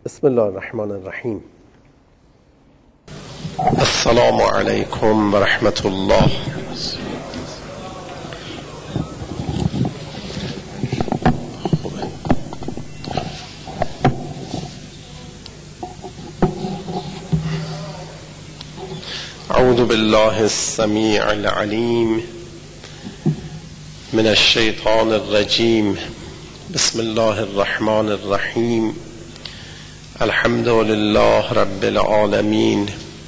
بسم الله الرحمن الرحیم. السلام علیکم و رحمت الله. اعوذ بالله السمیع العلیم من الشیطان الرجیم. بسم الله الرحمن الرحیم. الحمد لله رب العالمین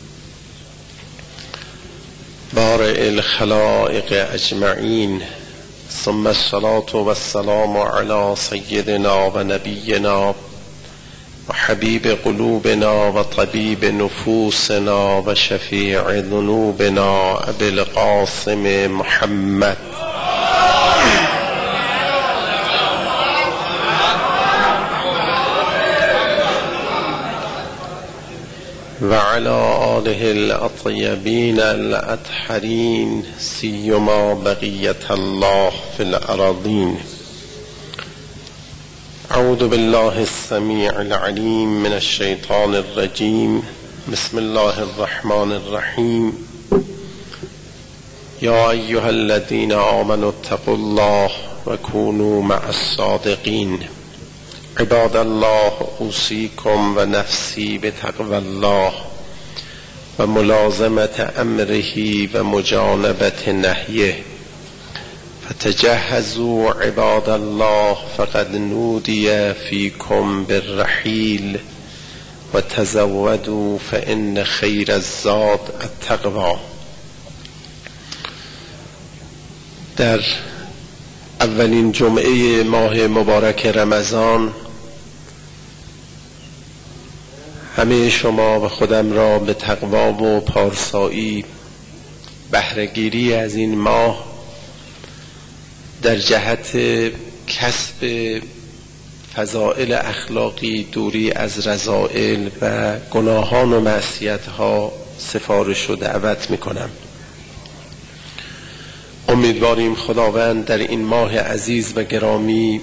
بارئ الخلائق اجمعین، ثم الصلاة والسلام علی سیدنا و نبینا و حبیب قلوبنا و طبیب نفوسنا و شفیع ذنوبنا ابی القاسم محمد و علی آله الاطیبین الاطهرین، سیما بقیت الله فی الارضین. اعوذ بالله السمیع العلیم من الشیطان الرجیم. بسم الله الرحمن الرحیم. یا ایها الذین آمنوا اتقوا الله و کونوا مع الصادقین. عباد الله، اوصیکم و نفسی بتقوی الله و ملازمت امره و مجانبت نهیه. فتجهزوا عباد الله فقد نودی فیکم بالرحیل و تزودوا فإن خیر الزاد التقوی. در اولین جمعه ماه مبارک رمضان همه شما و خودم را به تقوا و پارسایی بهره‌گیری از این ماه در جهت کسب فضائل اخلاقی، دوری از رذائل و گناهان و معصیت‌ها سفارش و دعوت می‌کنم. امیدواریم خداوند در این ماه عزیز و گرامی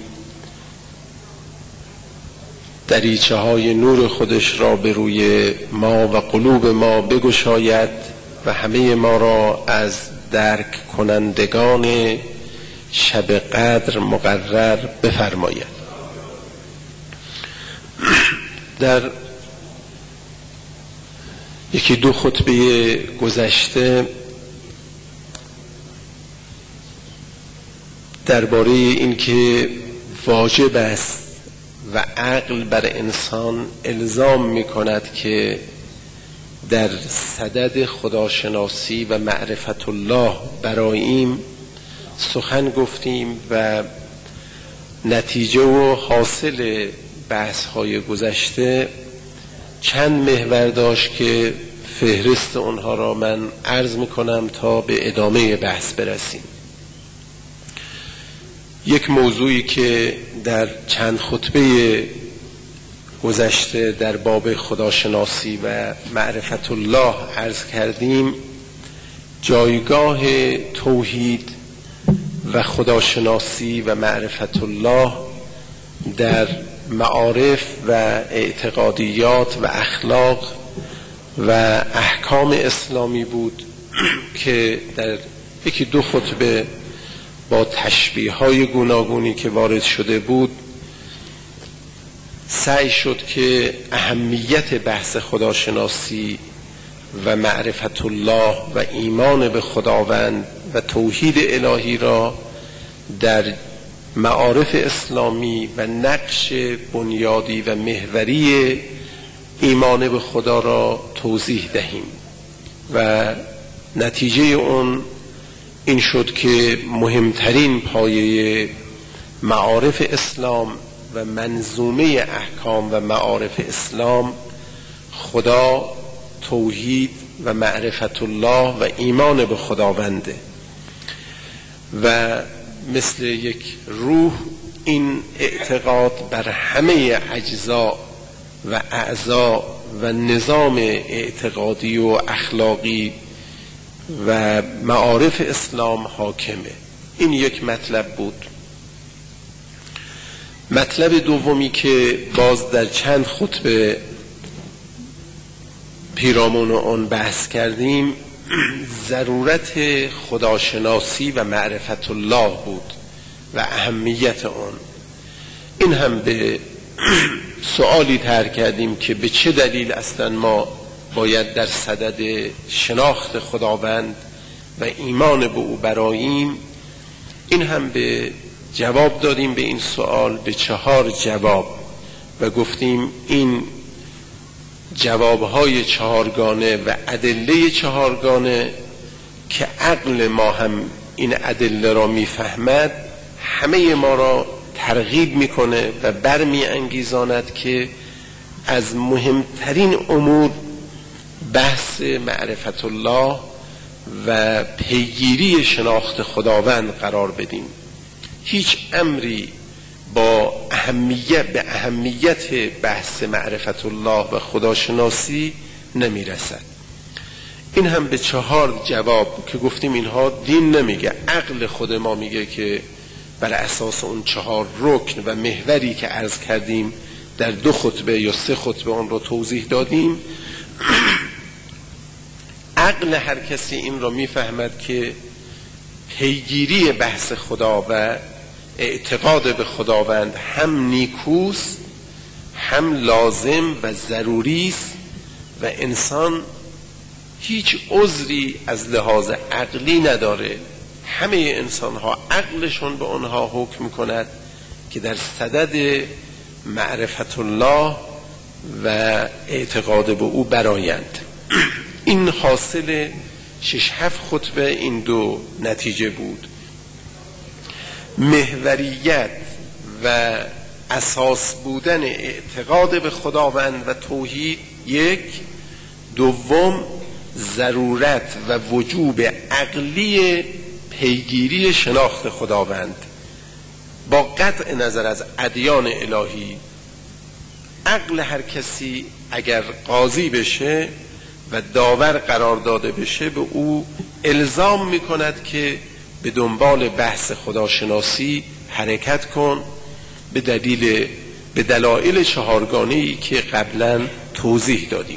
دریچه های نور خودش را به روی ما و قلوب ما بگشاید و همه ما را از درک کنندگان شب قدر مقرر بفرماید. در یکی دو خطبه گذشته درباره این که واجب است و عقل بر انسان الزام می کند که در صدد خداشناسی و معرفت الله براییم سخن گفتیم و نتیجه و حاصل بحث های گذشته چند محور داشت که فهرست اونها را من عرض می کنم تا به ادامه بحث برسیم. یک موضوعی که در چند خطبه گذشته در باب خداشناسی و معرفت الله عرض کردیم، جایگاه توحید و خداشناسی و معرفت الله در معارف و اعتقادیات و اخلاق و احکام اسلامی بود که در یکی دو خطبه با تشبیه های گوناگونی که وارد شده بود سعی شد که اهمیت بحث خداشناسی و معرفت الله و ایمان به خداوند و توحید الهی را در معارف اسلامی و نقش بنیادی و محوری ایمان به خدا را توضیح دهیم و نتیجه اون این شد که مهمترین پایه معارف اسلام و منظومه احکام و معارف اسلام خدا، توحید و معرفت الله و ایمان به خداونده و مثل یک روح این اعتقاد بر همه اجزا و اعضا و نظام اعتقادی و اخلاقی و معارف اسلام حاکمه. این یک مطلب بود. مطلب دومی که باز در چند خطبه پیرامون آن بحث کردیم ضرورت خداشناسی و معرفت الله بود و اهمیت آن. این هم به سؤالی طرح کردیم که به چه دلیل اصلا ما باید در صدد شناخت خداوند و ایمان به او برآییم. این هم به جواب دادیم به این سؤال به 4 جواب و گفتیم این جوابهای 4گانه و ادله 4گانه که عقل ما هم این ادله را میفهمد همه ما را ترغیب میکنه و برمی انگیزاند که از مهمترین امور بحث معرفت الله و پیگیری شناخت خداوند قرار بدیم. هیچ امری به اهمیت بحث معرفت الله و خداشناسی نمیرسد. این هم به 4 جواب که گفتیم اینها دین نمیگه، عقل خود ما میگه که بر اساس اون 4 رکن و محوری که عرض کردیم در 2 خطبه یا 3 خطبه اون رو توضیح دادیم. عقل هر کسی این را میفهمد که پیگیری بحث خدا و اعتقاد به خداوند هم نیکوست، هم لازم و ضروری است و انسان هیچ عذری از لحاظ عقلی نداره. همه انسان ها عقلشون به آنها حکم کند که در صدد معرفت الله و اعتقاد به او برآیند. این حاصل 6-7 خطبه این 2 نتیجه بود. محوریت و اساس بودن اعتقاد به خداوند و توحید 1. دوم ضرورت و وجوب عقلی پیگیری شناخت خداوند. با قطع نظر از ادیان الهی عقل هر کسی اگر قاضی بشه و داور قرار داده بشه به او الزام میکند که به دنبال بحث خداشناسی حرکت کن به دلایل 4گانه‌ای که قبلا توضیح دادیم.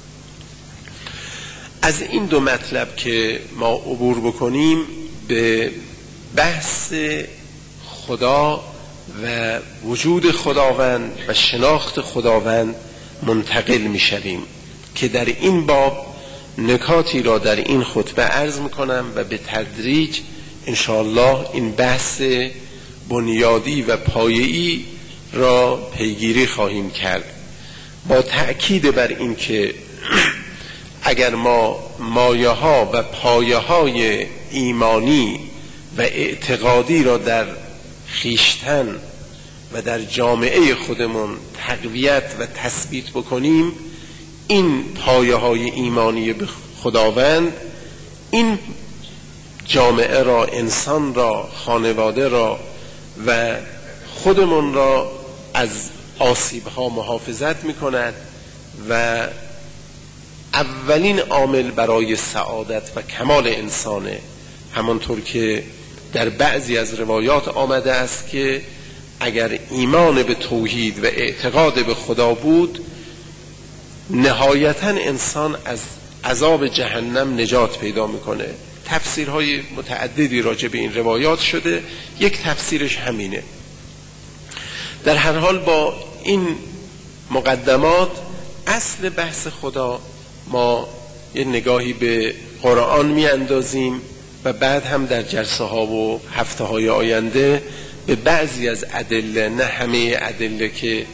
از این 2 مطلب که ما عبور بکنیم به بحث خدا و وجود خداوند و شناخت خداوند منتقل میشویم که در این باب نکاتی را در این خطبه عرض میکنم و به تدریج انشاءالله این بحث بنیادی و پایه‌ای را پیگیری خواهیم کرد، با تأکید بر این که اگر ما مایه ها و پایه های ایمانی و اعتقادی را در خیشتن و در جامعه خودمون تقویت و تثبیت بکنیم، این پایه های ایمانی به خداوند این جامعه را، انسان را، خانواده را و خودمون را از آسیب ها محافظت می کند و اولین عامل برای سعادت و کمال انسانه. همانطور که در بعضی از روایات آمده است که اگر ایمان به توحید و اعتقاد به خدا بود نهایتا انسان از عذاب جهنم نجات پیدا میکنه. تفسیرهای متعددی راجع به این روایات شده، یک تفسیرش همینه. در هر حال با این مقدمات اصل بحث خدا ما یه نگاهی به قرآن می اندازیم و بعد هم در جلسه ها و هفته های آینده به بعضی از ادله، نه همه ادله که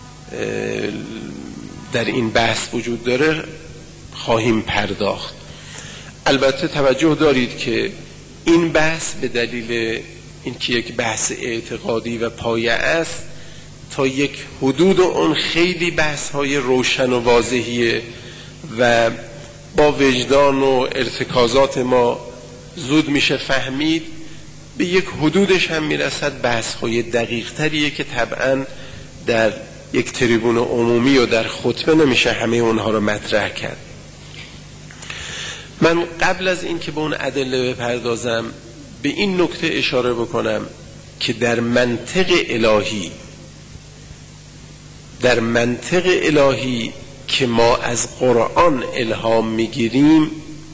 در این بحث وجود داره خواهیم پرداخت. البته توجه دارید که این بحث به دلیل اینکه یک بحث اعتقادی و پایه است تا یک حدود اون خیلی بحث های روشن و واضحیه و با وجدان و ارتکازات ما زود میشه فهمید. به یک حدودش هم میرسد بحث های دقیق تریه که طبعا در یک تریبون عمومی و در خطبه نمیشه همه اونها رو مطرح کرد. من قبل از این که به اون ادله بپردازم به این نکته اشاره بکنم که در منطق الهی در منطق الهی که ما از قرآن الهام میگیریم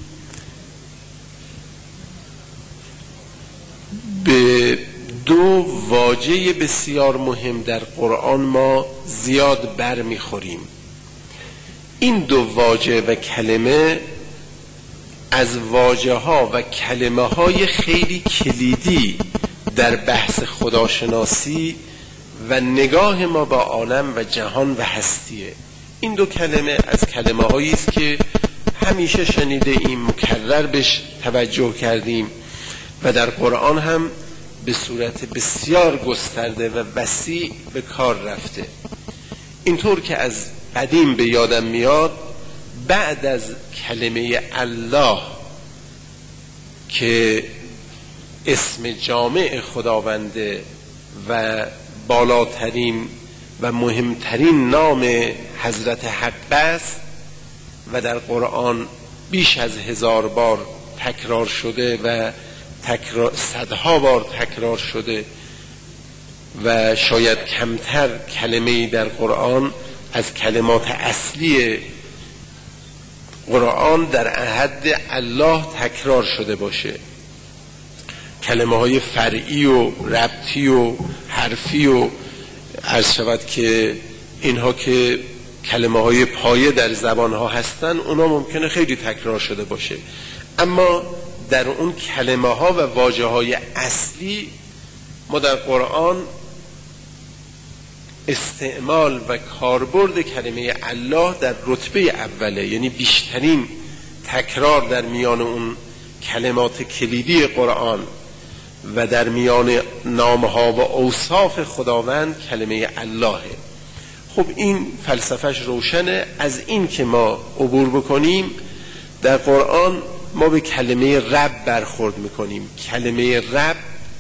به دو واژه بسیار مهم در قرآن ما زیاد برمیخوریم. این دو واژه و کلمه از واژه ها و کلمه های خیلی کلیدی در بحث خداشناسی و نگاه ما به عالم و جهان و هستیه. این دو کلمه از کلمه هایی است که همیشه شنیده ایم، مکرر بهش توجه کردیم و در قرآن هم به صورت بسیار گسترده و وسیع به کار رفته. اینطور که از قدیم به یادم میاد بعد از کلمه الله که اسم جامع خداونده و بالاترین و مهمترین نام حضرت حق است و در قرآن بیش از 1000 بار تکرار شده و صدها بار تکرار شده و شاید کمتر کلمه‌ای در قرآن از کلمات اصلی قرآن در حد الله تکرار شده باشه. کلمه های فرعی و ربطی و حرفی و عرض شود که اینها که کلمه های پایه در زبان ها هستن اونا ممکنه خیلی تکرار شده باشه، اما در اون کلمه ها و واژه های اصلی ما در قرآن استعمال و کاربرد کلمه الله در رتبه اوله، یعنی بیشترین تکرار در میان اون کلمات کلیدی قرآن و در میان نامها و اوصاف خداوند کلمه اللهه. خب این فلسفهش روشنه. از این که ما عبور بکنیم در قرآن ما به کلمه رب برخورد میکنیم. کلمه رب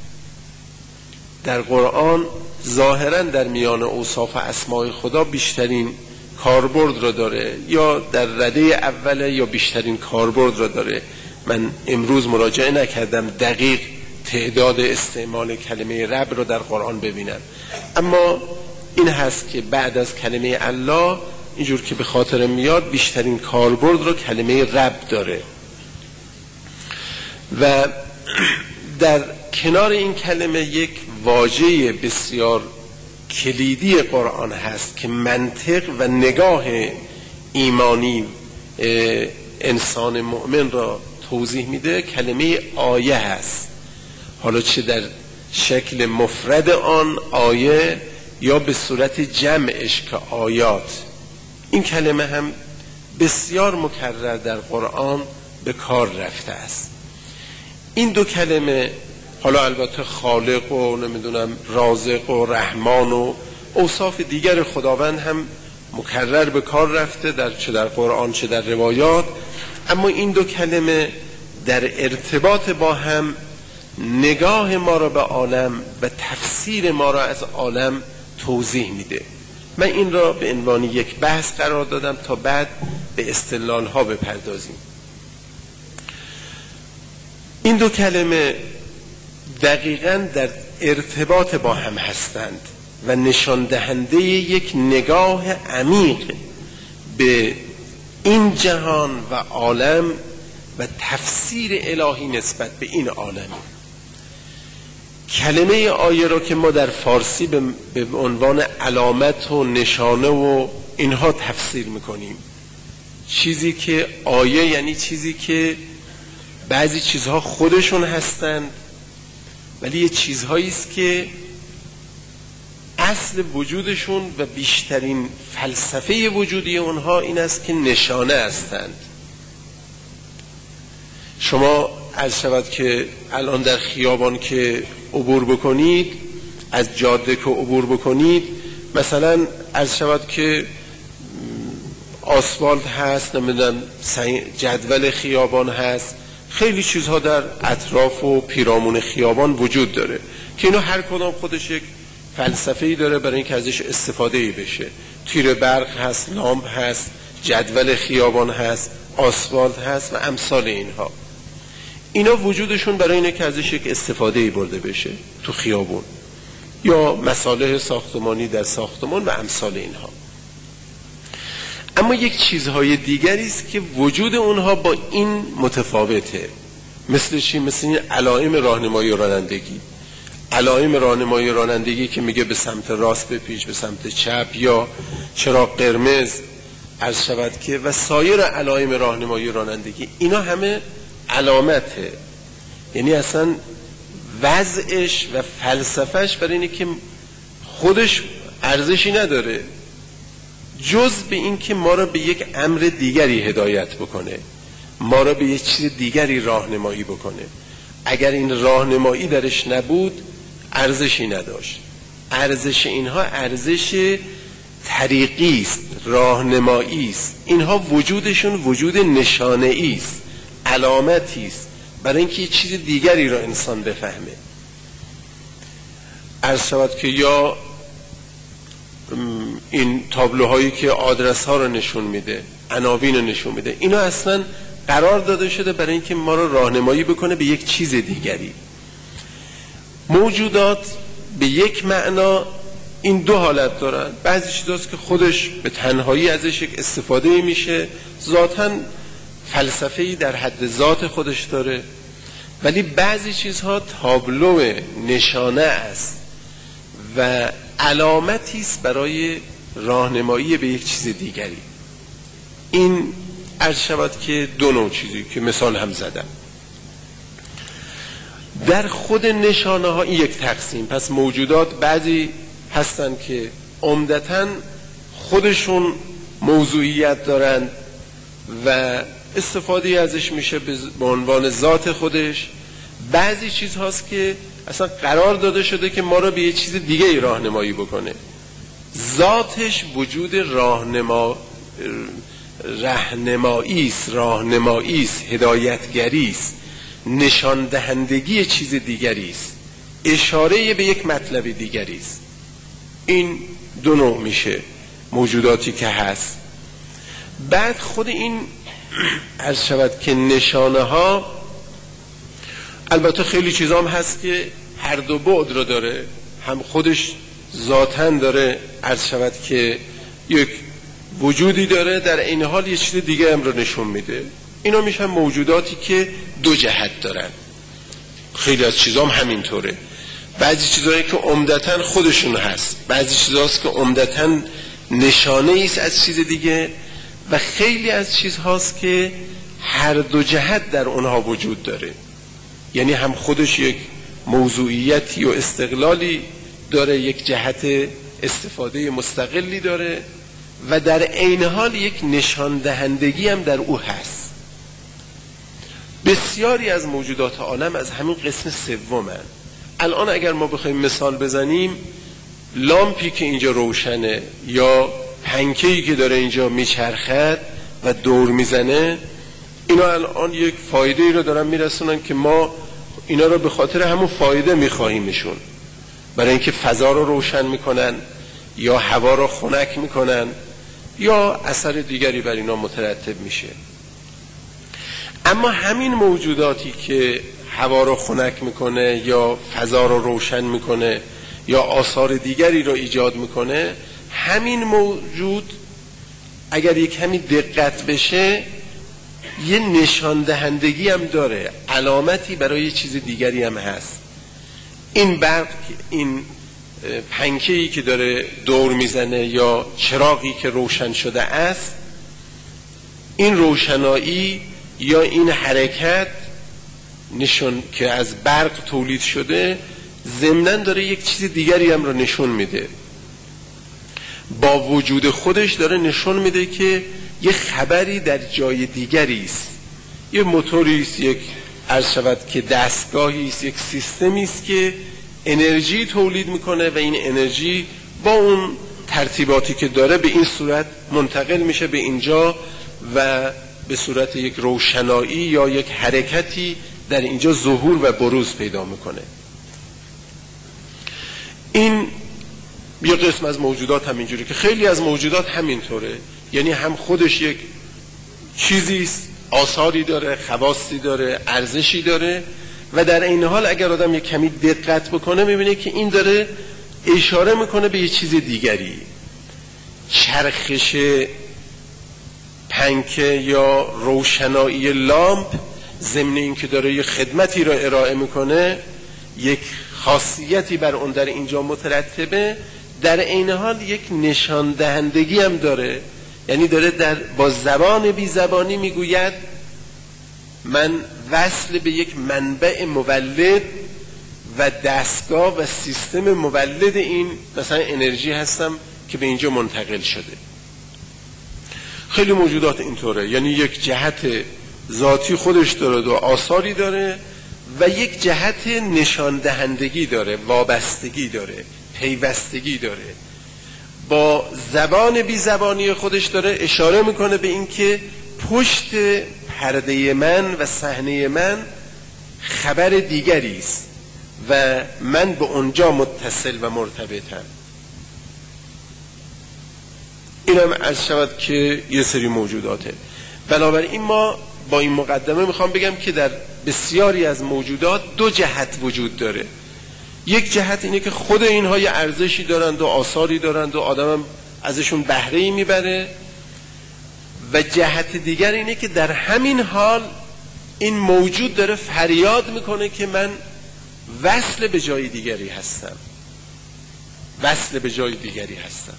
در قرآن ظاهرا در میان اوصاف اسماء خدا بیشترین کاربرد را داره، یا در رده اوله یا بیشترین کاربرد را داره. من امروز مراجعه نکردم دقیق تعداد استعمال کلمه رب را در قرآن ببینم، اما این هست که بعد از کلمه الله اینجور که به خاطر میاد بیشترین کاربرد را کلمه رب داره. و در کنار این کلمه یک واژه بسیار کلیدی قرآن هست که منطق و نگاه ایمانی انسان مؤمن را توضیح میده، کلمه آیه هست. حالا چه در شکل مفرد آن آیه یا به صورت جمعش که آیات. این کلمه هم بسیار مکرر در قرآن به کار رفته است. این دو کلمه، حالا البته خالق و نمیدونم رازق و رحمان و اوصاف دیگر خداوند هم مکرر به کار رفته چه در قرآن چه در روایات، اما این دو کلمه در ارتباط با هم نگاه ما را به عالم و تفسیر ما را از عالم توضیح میده. من این را به عنوان یک بحث قرار دادم تا بعد به استدلال ها بپردازیم. این دو کلمه دقیقاً در ارتباط با هم هستند و نشان دهنده یک نگاه عمیق به این جهان و عالم و تفسیر الهی نسبت به این عالم. کلمه آیه را که ما در فارسی به عنوان علامت و نشانه و اینها تفسیر میکنیم، چیزی که آیه یعنی چیزی که بعضی چیزها خودشون هستند ولی یه چیزهایی است که اصل وجودشون و بیشترین فلسفه وجودی اونها این است که نشانه هستند. شما عرض شود که الان در خیابان که عبور بکنید، از جاده که عبور بکنید، مثلا عرض شود که آسفالت هست، نمیدونم جدول خیابان هست، خیلی چیزها در اطراف و پیرامون خیابان وجود داره که اینو هر کدام خودش یک فلسفه‌ای داره برای اینکه ازش استفاده‌ای بشه. تیر برق هست، لامپ هست، جدول خیابان هست، آسفالت هست و امثال اینها. اینا وجودشون برای اینه که ازش یک استفاده‌ای برده بشه تو خیابون، یا مصالح ساختمانی در ساختمان و امثال اینها. اما یک چیزهای دیگری است که وجود اونها با این متفاوته. مثل چی؟ مثل این علائم راهنمایی رانندگی. علائم راهنمایی رانندگی که میگه به سمت راست بپیچ، به سمت چپ، یا چراغ قرمز عرض شود که، و سایر علائم راهنمایی رانندگی، اینا همه علامته. یعنی اصلا وضعش و فلسفهش برای اینه که خودش ارزشی نداره جز به این که ما را به یک امر دیگری هدایت بکنه، ما را به یک چیز دیگری راهنمایی بکنه. اگر این راهنمایی درش نبود ارزشی نداشت. ارزش اینها ارزش طریقی است، راهنمایی است. اینها وجودشون وجود نشانه‌ای است، علامتی است برای اینکه چیز دیگری را انسان بفهمه. عرض شود که یا این تابلوهایی که آدرس ها رو نشون میده، عناوین رو نشون میده، اینا اصلا قرار داده شده برای اینکه ما رو راهنمایی بکنه به یک چیز دیگری. موجودات به یک معنا این دو حالت دارن. بعضی چیزاست که خودش به تنهایی ازش یک استفاده میشه، ذاتاً فلسفه‌ای در حد ذات خودش داره، ولی بعضی چیزها تابلو نشانه است و علامتی است برای راهنمایی به یک چیز دیگری. این عرض شود که دو نوع چیزی که مثال هم زدم. در خود نشانه ها این یک تقسیم. پس موجودات بعضی هستن که عمدتاً خودشون موضوعیت دارند و استفاده ازش میشه به عنوان ذات خودش. بعضی چیز هاست که اصلا قرار داده شده که ما رو به یه چیز دیگه ای راهنمایی بکنه. ذاتش وجود راهنمایی است، هدایتگری است، نشان دهندگی چیز دیگری است، اشاره به یک مطلب دیگری است. این دو نوع میشه موجوداتی که هست. بعد خود این عرض شود که نشانه ها، البته خیلی چیزا هم هست که هر دو بعد رو داره، هم خودش ذاتاً داره عرض شود که یک وجودی داره، در این حال یه چیز دیگه هم رو نشون میده. اینا میشن موجوداتی که دو جهت دارن. خیلی از چیزا هم همینطوره. بعضی چیزایی که عمدتاً خودشون هست، بعضی چیزاست که عمدتاً نشانه ایست از چیز دیگه، و خیلی از چیزهاست که هر دو جهت در اونها وجود داره. یعنی هم خودش یک موضوعیتی و استقلالی داره، یک جهت استفاده مستقلی داره، و در عین حال یک نشان دهندگی هم در او هست. بسیاری از موجودات عالم از همین قسم سومن. الان اگر ما بخوایم مثال بزنیم، لامپی که اینجا روشنه یا پنکه‌ای که داره اینجا میچرخد و دور میزنه، اینا الان یک فایده ای رو دارن میرسونن که ما اینا رو به خاطر همون فایده میخواهیمشون، برای اینکه فضا رو روشن میکنن یا هوا رو خنک میکنن یا اثر دیگری بر اینا مترتب میشه. اما همین موجوداتی که هوا رو خنک میکنه یا فضا رو روشن میکنه یا آثار دیگری رو ایجاد میکنه، همین موجود اگر یک کمی دقت بشه یه نشان دهندگی هم داره، علامتی برای چیز دیگری هم هست. این برق، این پنکه‌ای که داره دور میزنه یا چراغی که روشن شده است، این روشنایی یا این حرکت نشون که از برق تولید شده، ضمناً داره یک چیز دیگری هم رو نشون میده. با وجود خودش داره نشون میده که یه خبری در جای دیگری است، یه موتوری است، یک عرض شود که دستگاهی است، یک سیستمی است که انرژی تولید میکنه و این انرژی با اون ترتیباتی که داره به این صورت منتقل میشه به اینجا و به صورت یک روشنایی یا یک حرکتی در اینجا ظهور و بروز پیدا میکنه. این یه قسم از موجودات همینجوری که خیلی از موجودات همینطوره، یعنی هم خودش یک چیزی است، آثاری داره، خواصی داره، ارزشی داره، و در این حال اگر آدم یک کمی دقت بکنه میبینه که این داره اشاره میکنه به یه چیز دیگری. چرخش پنکه یا روشنایی لامپ ضمن این که داره یه خدمتی را ارائه میکنه، یک خاصیتی بر اون در اینجا مترتبه، در عین حال یک نشان دهندگی هم داره. یعنی داره با زبان بی زبانی میگوید من وصل به یک منبع مولد و دستگاه و سیستم مولد این مثلا انرژی هستم که به اینجا منتقل شده. خیلی موجودات اینطوره، یعنی یک جهت ذاتی خودش داره و آثاری داره و یک جهت نشان دهندگی داره، وابستگی داره، پیوستگی داره. با زبان بی زبانی خودش داره اشاره میکنه به این که پشت پرده من و صحنه من خبر دیگری است و من به اونجا متصل و مرتبطم. اینم عرض شود که یه سری موجوداته. بنابراین ما با این مقدمه میخوام بگم که در بسیاری از موجودات دو جهت وجود داره. یک جهت اینه که خود اینها یه ارزشی دارند و آثاری دارند و آدم ازشون بهره‌ای میبره، و جهت دیگر اینه که در همین حال این موجود داره فریاد میکنه که من وصل به جای دیگری هستم، وصل به جای دیگری هستم.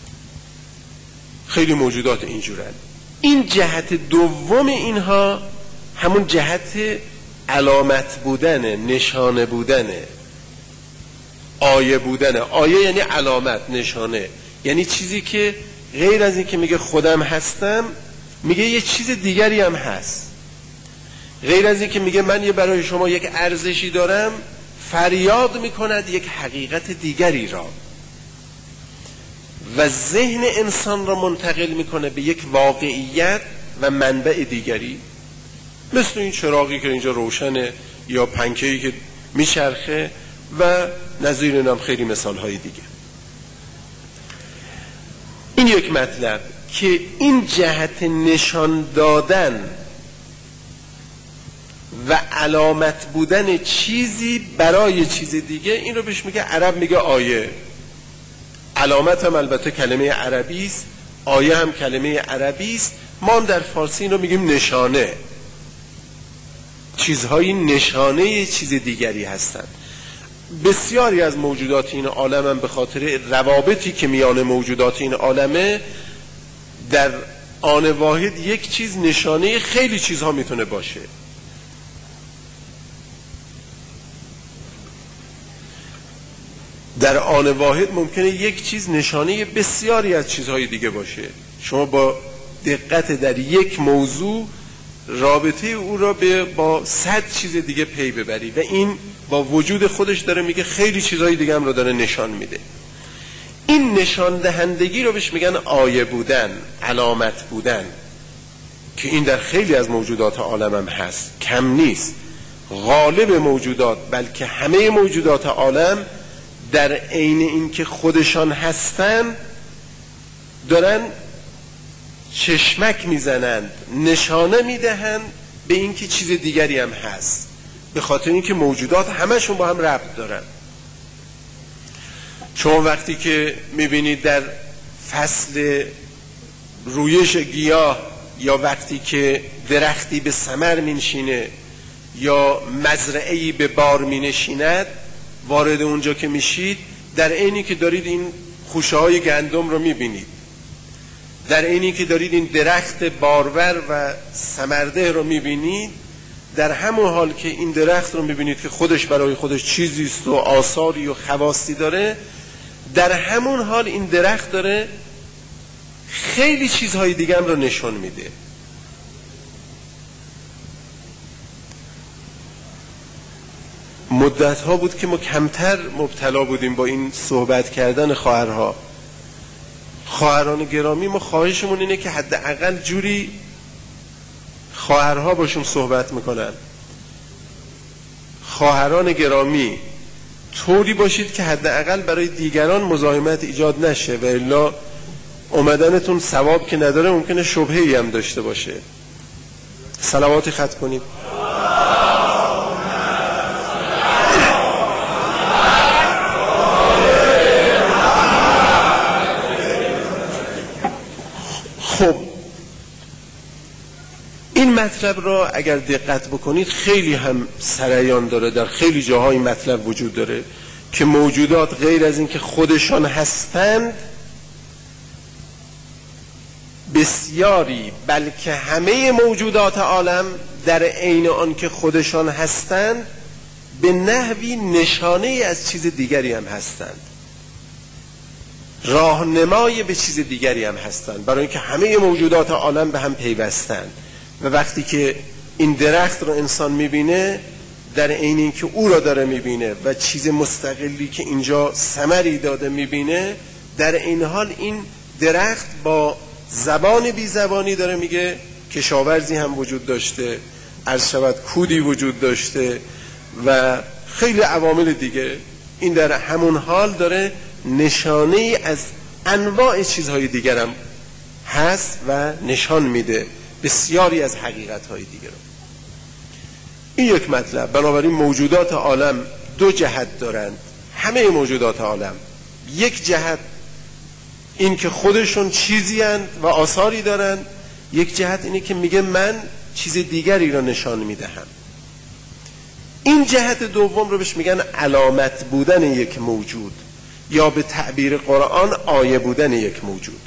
خیلی موجودات اینجورن. این جهت دوم اینها همون جهت علامت بودنه، نشانه بودنه، آیه بودنه. آیه یعنی علامت، نشانه، یعنی چیزی که غیر از این که میگه خودم هستم، میگه یه چیز دیگری هم هست. غیر از این که میگه من یه برای شما یک ارزشی دارم، فریاد میکند یک حقیقت دیگری را و ذهن انسان را منتقل میکنه به یک واقعیت و منبع دیگری، مثل این چراغی که اینجا روشنه یا پنکه‌ای که میچرخه و نظیر اینم خیلی مثالهای دیگه. این یک مطلب که این جهت نشان دادن و علامت بودن چیزی برای چیز دیگه، این رو بهش میگه، عرب میگه آیه. علامت هم البته کلمه عربی است، آیه هم کلمه عربی است، ما هم در فارسی این رو میگیم نشانه. چیزهایی نشانه چیز دیگری هستند. بسیاری از موجودات این عالم هم به خاطر روابطی که میان موجودات این عالمه، در آن واحد یک چیز نشانه خیلی چیزها میتونه باشه. در آن واحد ممکنه یک چیز نشانه بسیاری از چیزهای دیگه باشه. شما با دقت در یک موضوع رابطه او را با 100 چیز دیگه پی ببری و این با وجود خودش داره میگه خیلی چیزهای دیگه هم رو داره نشان میده. این نشان دهندگی رو بهش میگن آیه بودن، علامت بودن، که این در خیلی از موجودات عالم هم هست، کم نیست. غالب موجودات، بلکه همه موجودات عالم در عین این که خودشان هستن دارن چشمک میزنند، نشانه میدهند به این که چیز دیگری هم هست، به خاطر اینکه موجودات همشون با هم ربط دارن. شما وقتی که میبینید در فصل رویش گیاه یا وقتی که درختی به ثمر مینشینه یا مزرعه‌ای به بار مینشیند، وارد اونجا که میشید، در عینی که دارید این خوشه های گندم رو میبینید، در عینی که دارید این درخت بارور و ثمرده رو میبینید، در همون حال که این درخت رو میبینید که خودش برای خودش چیزی است و آثاری و خواصی داره، در همون حال این درخت داره خیلی چیزهای دیگه هم رو نشون میده. مدت ها بود که ما کمتر مبتلا بودیم با این صحبت کردن خواهرها. خواهران گرامی، ما خواهشمون اینه که حداقل جوری خواهرها باشون صحبت میکنن. خواهران گرامی، طوری باشید که حداقل برای دیگران مزاحمت ایجاد نشه، و الا اومدنتون ثواب که نداره ممکنه شبهه‌ای هم داشته باشه. صلواتی ختم کنید. خب مطلب را اگر دقت بکنید خیلی هم سریان داره، در خیلی جاهای مطلب وجود داره که موجودات غیر از این که خودشان هستند، بسیاری بلکه همه موجودات عالم در عین آن که خودشان هستند به نحوی نشانه از چیز دیگری هم هستند، راهنمای به چیز دیگری هم هستند، برای اینکه همه موجودات عالم به هم پیوستند. و وقتی که این درخت رو انسان میبینه، در عین اینکه او را داره میبینه و چیز مستقلی که اینجا ثمری داده میبینه، در این حال این درخت با زبان بی زبانی داره میگه کشاورزی هم وجود داشته، عرض شود کودی وجود داشته و خیلی عوامل دیگه. این در همون حال داره نشانه از انواع چیزهای دیگر هم هست و نشان میده بسیاری از حقیقتهای دیگر. این یک مطلب. بنابراین موجودات عالم دو جهت دارند، همه موجودات عالم. یک جهت این که خودشون چیزی هستند و آثاری دارند، یک جهت اینه که میگه من چیز دیگری را نشان میدهم. این جهت دوم رو بهش میگن علامت بودن یک موجود، یا به تعبیر قرآن آیه بودن یک موجود.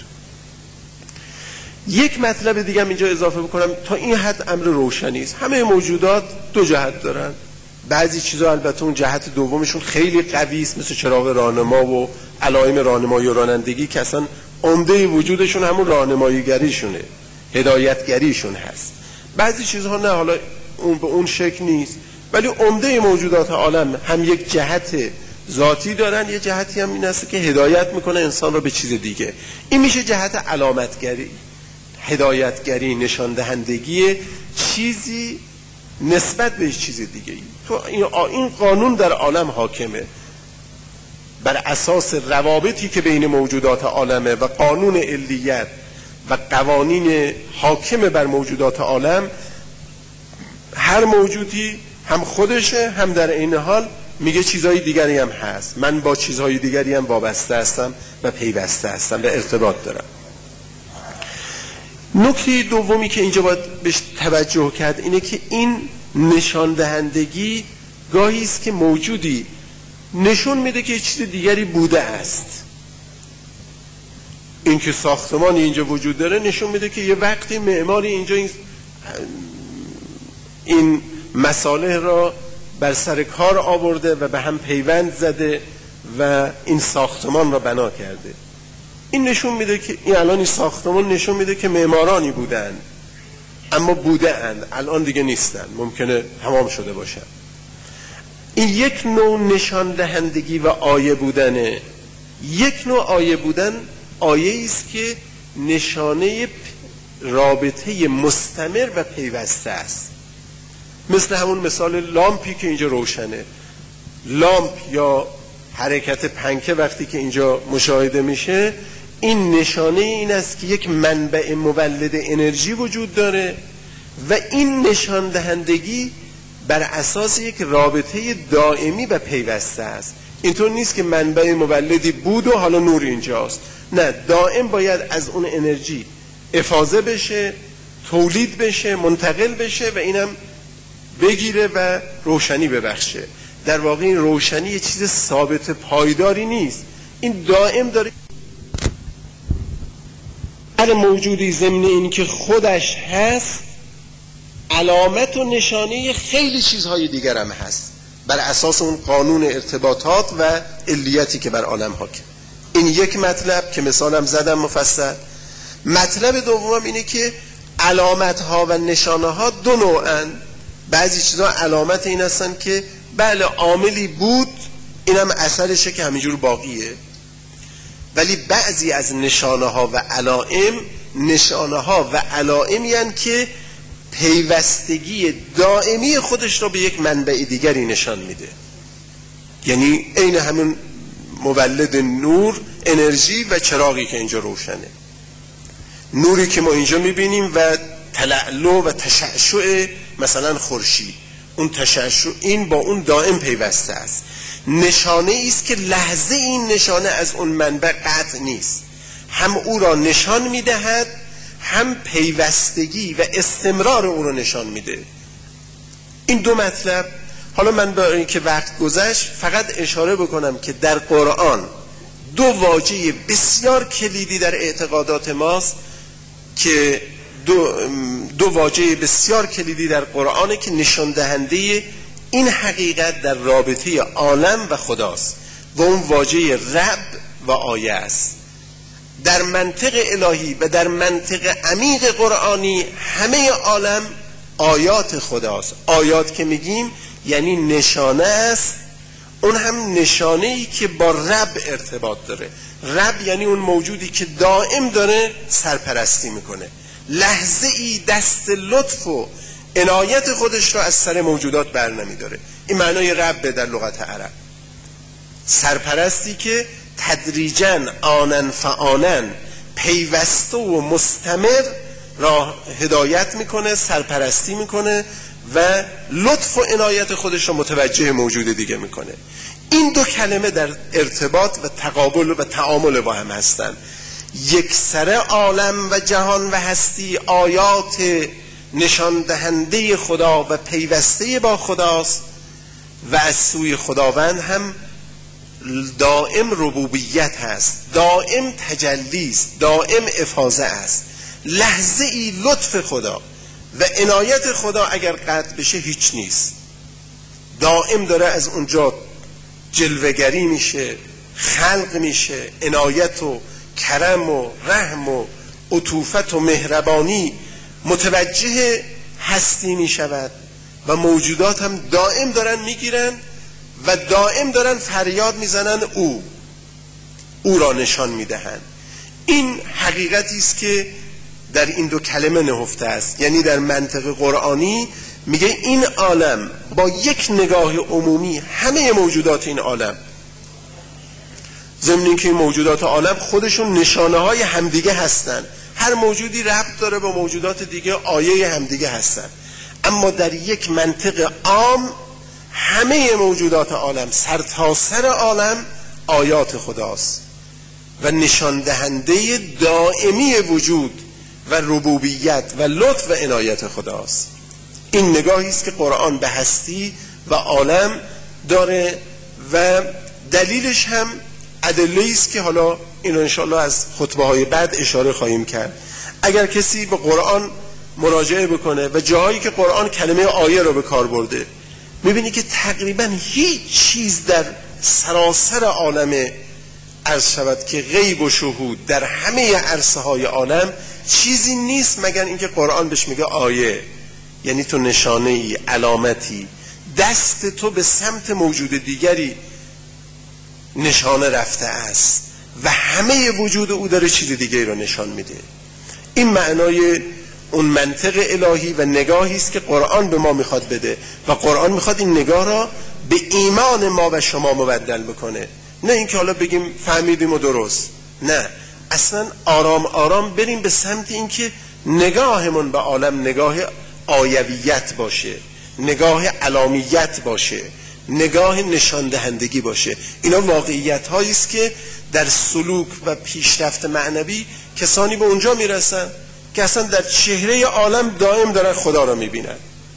یک مطلب دیگه اینجا اضافه بکنم تا این حد امر روشنی است. همه موجودات دو جهت دارن. بعضی چیزا البته اون جهت دومشون خیلی قوی است، مثل چراغ راهنما و علائم راهنمایی و رانندگی که اصلا عمده وجودشون همون راهنماییگریشونه، هدایتگریشون هست. بعضی چیزها نه، حالا اون به اون شکل نیست، ولی عمده موجودات عالم هم یک جهت ذاتی دارن، یه جهتی هم این است که هدایت میکنه انسان رو به چیز دیگه. این میشه جهت علامتگری، هدایتگری، نشان دهندگی چیزی نسبت به چیز دیگه. تو این قانون در عالم حاکمه، بر اساس روابطی که بین موجودات عالمه و قانون علیت و قوانین حاکم بر موجودات عالم، هر موجودی هم خودشه، هم در این حال میگه چیزهای دیگری هم هست، من با چیزهای دیگری هم وابسته هستم و پیوسته هستم و ارتباط دارم. نکته دومی که اینجا باید بهش توجه کرد اینه که این نشان دهندگی گاهی است که موجودی نشون میده که چیز دیگری بوده است. این که ساختمانی اینجا وجود داره نشون میده که یه وقتی معماری اینجا این مساله را بر سر کار آورده و به هم پیوند زده و این ساختمان را بنا کرده. این نشون میده که این الان این ساختمان نشون میده که معمارانی بودن، اما بوده اند، الان دیگه نیستن، ممکنه تمام شده باشن. این یک نوع نشان دهندگی و آیه بودنه. یک نوع آیه بودن آیه است که نشانه رابطه مستمر و پیوسته است. مثل همون مثال لامپی که اینجا روشنه. لامپ یا حرکت پنکه وقتی که اینجا مشاهده میشه، این نشانه این است که یک منبع مولد انرژی وجود داره و این نشان دهندگی بر اساس یک رابطه دائمی و پیوسته است. اینطور نیست که منبع مولدی بود و حالا نور اینجاست، نه، دائم باید از اون انرژی افاضه بشه، تولید بشه، منتقل بشه و اینم بگیره و روشنی ببخشه. در واقع این روشنی یه چیز ثابت پایداری نیست، این دائم داره. هر موجودی ضمن این که خودش هست علامت و نشانه خیلی چیزهای دیگر هم هست بر اساس اون قانون ارتباطات و علیتی که بر عالم حاکم. این یک مطلب که مثالم زدم مفصل. مطلب دومم اینه که علامت ها و نشانه ها دو نوعن. بعضی چیزها علامت این هستن که بله عاملی بود، اینم اثرشه که همینجور باقیه، ولی بعضی از نشانه ها و علائم نشانه ها و علائمی هستند که پیوستگی دائمی خودش را به یک منبع دیگری نشان میده. یعنی عین همون مولد نور، انرژی و چراغی که اینجا روشنه، نوری که ما اینجا میبینیم و تلألؤ و تشعشع مثلا خورشید، اون تشعشع این با اون دائم پیوسته است. نشانه است که لحظه این نشانه از اون منبع قطع نیست، هم او را نشان میدهد، هم پیوستگی و استمرار اون رو نشان میده. این دو مطلب، حالا من برای اینکه وقت گذشت فقط اشاره بکنم که در قرآن دو واژه بسیار کلیدی در اعتقادات ماست که دو واژه بسیار کلیدی در قرآنه که نشان دهنده این حقیقت در رابطه عالم و خداست و اون واژه رب و آیه است. در منطق الهی و در منطق عمیق قرآنی همه عالم آیات خداست. آیات که میگیم یعنی نشانه است، اون هم نشانه‌ای که با رب ارتباط داره. رب یعنی اون موجودی که دائم داره سرپرستی میکنه، لحظه ای دست لطف و عنایت خودش رو از سر موجودات بر نمیداره. این معنای رب در لغت عرب، سرپرستی که تدریجاً آنن فآنن پیوسته و مستمر را هدایت میکنه، سرپرستی میکنه و لطف و عنایت خودش رو متوجه موجود دیگه میکنه. این دو کلمه در ارتباط و تقابل و تعامل با هم هستند. یک سر عالم و جهان و هستی آیات نشان دهنده خدا و پیوسته با خداست و از سوی خداوند هم دائم ربوبیت هست، دائم تجلی است، دائم افاضه است. لحظه ای لطف خدا و عنایت خدا اگر قطع بشه هیچ نیست، دائم داره از اونجا جلوه‌گری میشه، خلق میشه، عنایت و کرم و رحم و عطوفت و مهربانی متوجه هستی میشود و موجودات هم دائم دارن میگیرن و دائم دارن فریاد میزنن او را نشان میدهند. این حقیقتی است که در این دو کلمه نهفته است. یعنی در منطق قرآنی میگه این عالم با یک نگاه عمومی همه موجودات این عالم، ضمن اینکه این موجودات عالم خودشون نشانه های همدیگه هستن، هر موجودی ربط داره با موجودات دیگه، آیه همدیگه هستن، اما در یک منطق عام همه موجودات عالم سرتاسر عالم آیات خداست و نشان دهنده دائمی وجود و ربوبیت و لطف و عنایت خداست. این نگاهی است که قرآن به هستی و عالم داره و دلیلش هم ادله است که حالا اینو انشاءالله از خطبه های بعد اشاره خواهیم کرد. اگر کسی به قرآن مراجعه بکنه و جاهایی که قرآن کلمه آیه رو به کار برده میبینی که تقریبا هیچ چیز در سراسر عالم عرض شود که غیب و شهود در همه عرصه های عالم چیزی نیست مگر اینکه قرآن بهش میگه آیه، یعنی تو نشانه ای، علامتی، دست تو به سمت موجود دیگری نشانه رفته است و همه وجود او داره چیز دیگری رو نشان میده. این معنای اون منطق الهی و نگاهی است که قرآن به ما میخواد بده و قرآن میخواد این نگاه را به ایمان ما و شما مبدل بکنه، نه اینکه حالا بگیم فهمیدیم و درست، نه، اصلا آرام آرام بریم به سمت اینکه نگاهمون به عالم نگاه آیویت باشه، نگاه علامیت باشه، نگاه نشان دهندگی باشه. اینا واقعیت هایی است که در سلوک و پیشرفت معنوی کسانی به اونجا میرسن که اصلا در چهره عالم دائم دارن خدا را میبینن.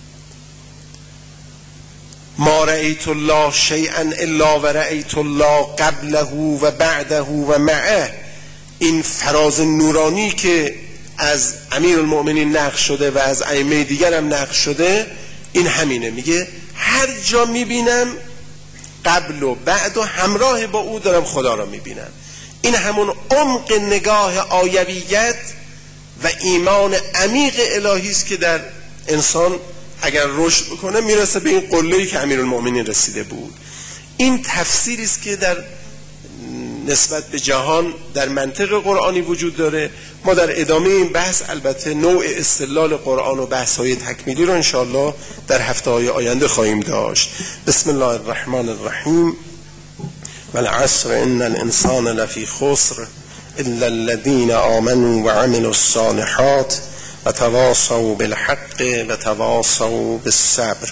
ما رأیت الله شیئا الا و رأیت الله قبله و بعده و معه. این فراز نورانی که از امیرالمؤمنین نقل شده و از ائمه دیگر هم نقل شده این همینه، میگه هر جا میبینم قبل و بعد و همراه با او دارم خدا را میبینم. این همون عمق نگاه آیویت و ایمان عمیق الهی است که در انسان اگر رشد بکنه میرسه به این قله‌ای که امیرالمؤمنین رسیده بود. این تفسیری است که در نسبت به جهان در منطق قرآنی وجود داره. ما در ادامه این بحث البته نوع استدلال قرآن و بحث‌های تکمیلی رو انشاءالله در هفته‌های آینده خواهیم داشت. بسم الله الرحمن الرحیم. والعصر ان الانسان لفی خسر الا الذين آمنوا وعملوا الصالحات وتواصوا بالحق وتواصوا بالصبر.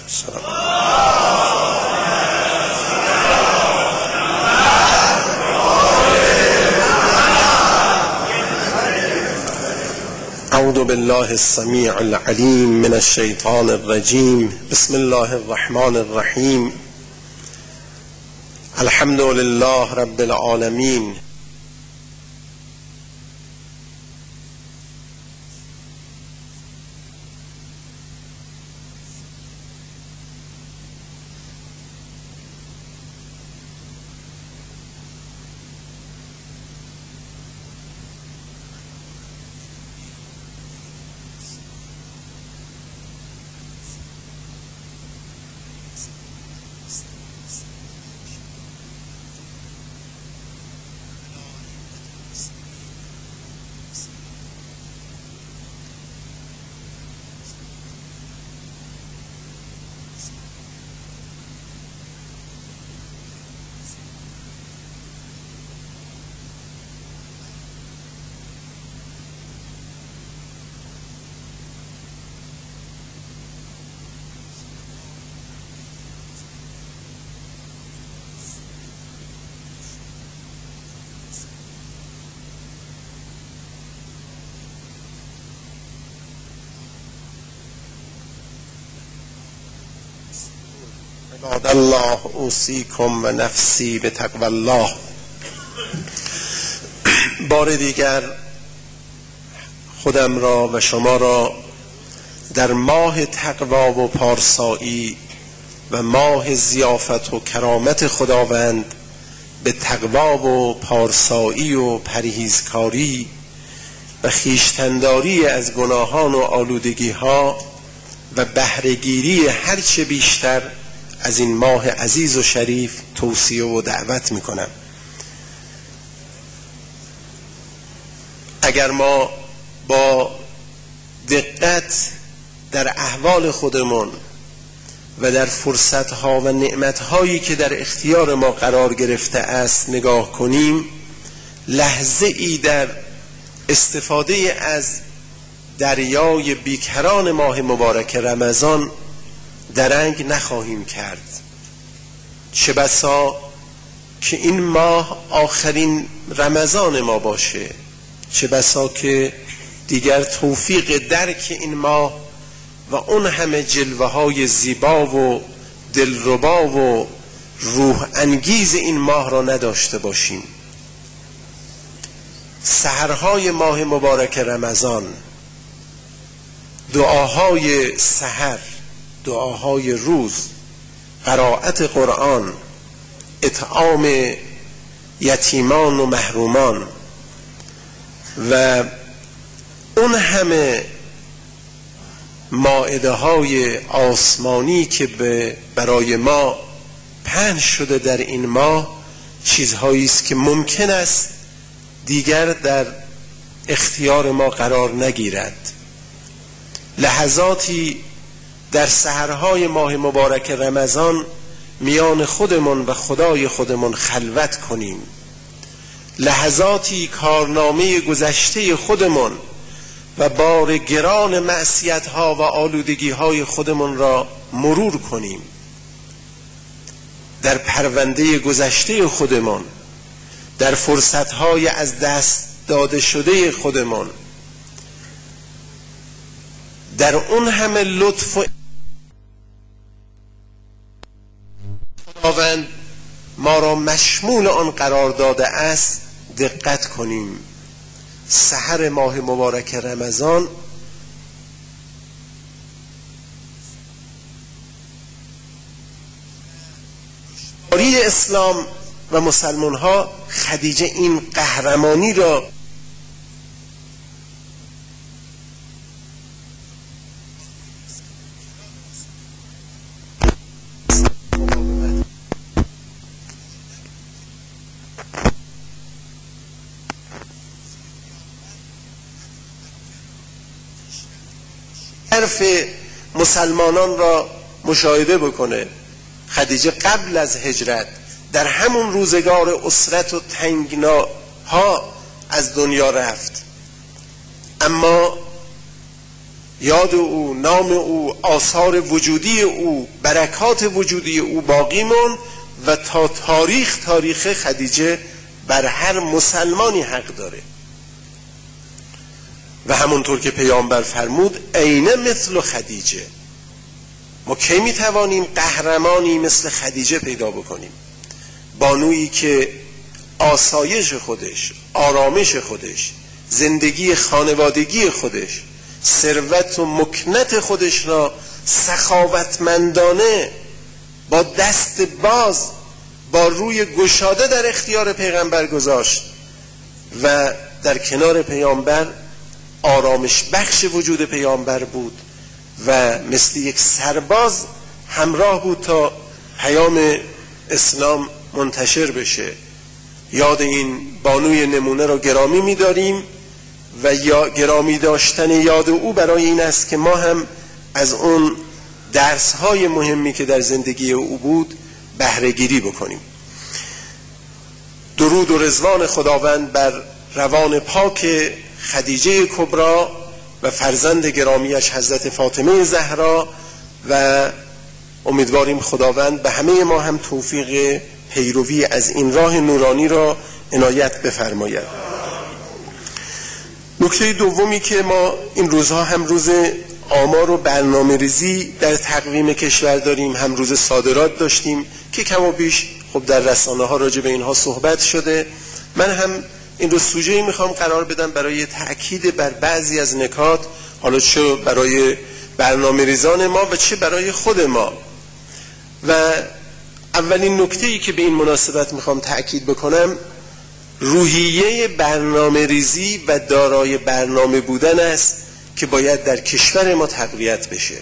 أعوذ اعوذ بالله السمیع العلیم من الشیطان الرجیم. بسم الله الرحمن الرحیم. الحمد لله رب العالمین. عباد الله اوصیکم و نفسی به تقوی الله. بار دیگر خودم را و شما را در ماه تقوی و پارسایی و ماه ضیافت و کرامت خداوند به تقوی و پارسایی و پرهیزکاری و خویشتن‌داری از گناهان و آلودگی ها و بهره‌گیری هرچه بیشتر از این ماه عزیز و شریف توصیه و دعوت میکنم. اگر ما با دقت در احوال خودمون و در فرصتها و نعمتهایی که در اختیار ما قرار گرفته است نگاه کنیم، لحظه ای در استفاده از دریای بیکران ماه مبارک رمضان درنگ نخواهیم کرد. چه بسا که این ماه آخرین رمضان ما باشه، چه بسا که دیگر توفیق درک این ماه و اون همه جلوه های زیبا و دلربا و روح انگیز این ماه را نداشته باشیم. سحرهای ماه مبارک رمضان، دعاهای سحر، دعاهای روز، قرائت قرآن، اطعام یتیمان و محرومان و اون همه مائده های آسمانی که برای ما پهن شده در این ماه، چیزهایی است که ممکن است دیگر در اختیار ما قرار نگیرد. لحظاتی در سحرهای ماه مبارک رمضان میان خودمون و خدای خودمون خلوت کنیم. لحظاتی کارنامه گذشته خودمون و بار گران معصیت‌ها و آلودگی‌های خودمون را مرور کنیم. در پرونده گذشته خودمون، در فرصت‌های از دست داده شده خودمون، در اون همه لطف و خداوند ما را مشمول آن قرار داده است دقت کنیم. سحر ماه مبارک رمضان برای اسلام و مسلمان ها خدیجه این قهرمانی را حرف مسلمانان را مشاهده بکنه. خدیجه قبل از هجرت در همون روزگار اسرت و تنگناها از دنیا رفت، اما یاد او، نام او، آثار وجودی او، برکات وجودی او باقی موند و تا تاریخ خدیجه بر هر مسلمانی حق داره. و همونطور که پیامبر فرمود عین مثل خدیجه. ما کی میتوانیم قهرمانی مثل خدیجه پیدا بکنیم؟ بانویی که آسایش خودش، آرامش خودش، زندگی خانوادگی خودش، ثروت و مکنت خودش را سخاوتمندانه با دست باز، با روی گشاده در اختیار پیغمبر گذاشت و در کنار پیامبر آرامش بخش وجود پیامبر بود و مثل یک سرباز همراه بود تا پیام اسلام منتشر بشه. یاد این بانوی نمونه را گرامی می‌داریم و گرامی داشتن یاد او برای این است که ما هم از اون درس‌های مهمی که در زندگی او بود بهره گیری بکنیم. درود و رضوان خداوند بر روان پاک خدیجه کبری و فرزند گرامیش حضرت فاطمه زهرا و امیدواریم خداوند به همه ما هم توفیق پیروی از این راه نورانی را عنایت بفرماید. نکته دومی که ما این روزها هم روز آمار و برنامه ریزی در تقویم کشور داریم، هم روز صادرات داشتیم که کم و بیش خب در رسانه ها راجع به اینها صحبت شده. من هم این رو سوژه‌ای میخوام قرار بدم برای تأکید بر بعضی از نکات، حالا چه برای برنامه ریزان ما و چه برای خود ما. و اولین نکته‌ای که به این مناسبت میخوام تأکید بکنم روحیه برنامه ریزی و دارای برنامه بودن است که باید در کشور ما تقویت بشه.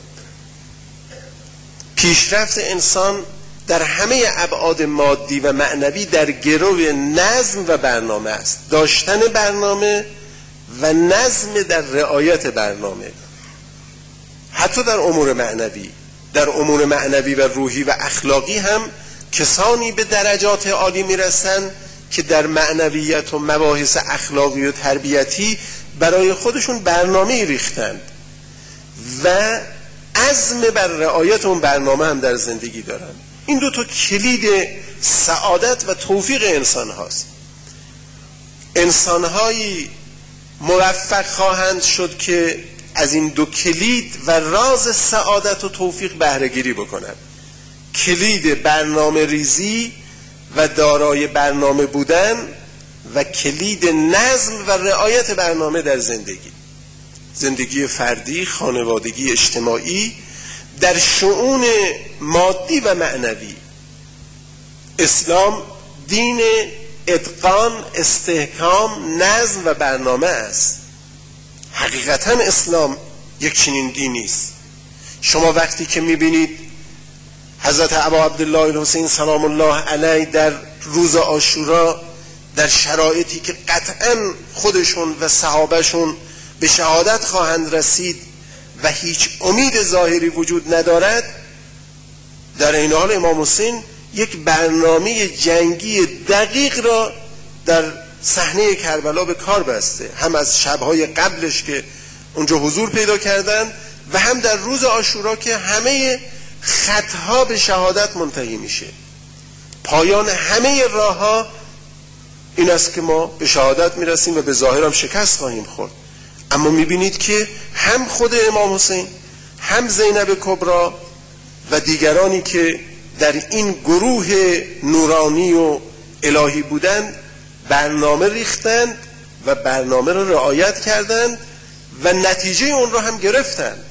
پیشرفت انسان در همه ابعاد مادی و معنوی در گرو نظم و برنامه است. داشتن برنامه و نظم در رعایت برنامه، حتی در امور معنوی. در امور معنوی و روحی و اخلاقی هم کسانی به درجات عالی میرسن که در معنویت و مباحث اخلاقی و تربیتی برای خودشون برنامه ریختند و عزم بر رعایت اون برنامه هم در زندگی دارند. این دو تا کلید سعادت و توفیق انسان هاست. انسانهایی موفق خواهند شد که از این دو کلید و راز سعادت و توفیق بهره گیری بکنند. کلید برنامه ریزی و دارای برنامه بودن و کلید نظم و رعایت برنامه در زندگی فردی، خانوادگی، اجتماعی، در شؤون مادی و معنوی. اسلام دین اتقان، استحکام، نظم و برنامه است. حقیقتا اسلام یک چنین دینی است. شما وقتی که میبینید حضرت ابا عبدالله الحسین سلام الله علیه در روز عاشورا در شرایطی که قطعا خودشون و صحابهشون به شهادت خواهند رسید و هیچ امید ظاهری وجود ندارد، در این حال امام حسین یک برنامه جنگی دقیق را در صحنه کربلا به کار بسته، هم از شبهای قبلش که اونجا حضور پیدا کردند و هم در روز عاشورا که همه خطها به شهادت منتهی میشه. پایان همه راهها این است که ما به شهادت میرسیم و به ظاهر هم شکست خواهیم خورد. اما میبینید که هم خود امام حسین، هم زینب کبری و دیگرانی که در این گروه نورانی و الهی بودند برنامه ریختند و برنامه را رعایت کردند و نتیجه اون را هم گرفتند.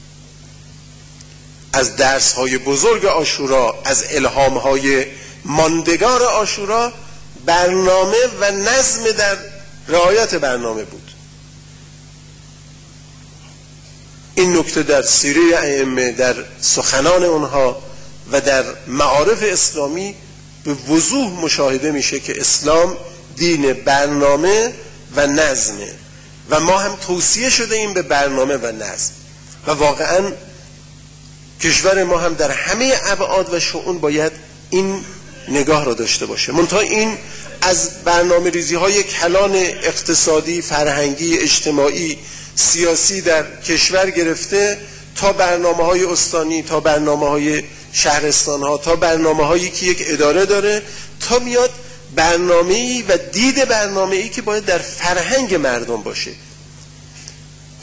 از درس‌های بزرگ عاشورا، از الهام‌های ماندگار عاشورا برنامه و نظم در رعایت برنامه بود. این نکته در سیره ائمه، در سخنان اونها و در معارف اسلامی به وضوح مشاهده میشه که اسلام دین برنامه و نظمه و ما هم توصیه شده ایم به برنامه و نظم و واقعا کشور ما هم در همه ابعاد و شؤون باید این نگاه را داشته باشه. منتها این از برنامه ریزی های کلان اقتصادی، فرهنگی، اجتماعی، سیاسی در کشور گرفته تا برنامه های استانی، تا برنامه های شهرستان ها، تا برنامه هایی که یک اداره داره، تا میاد برنامه‌ای و دید برنامه‌ای که باید در فرهنگ مردم باشه.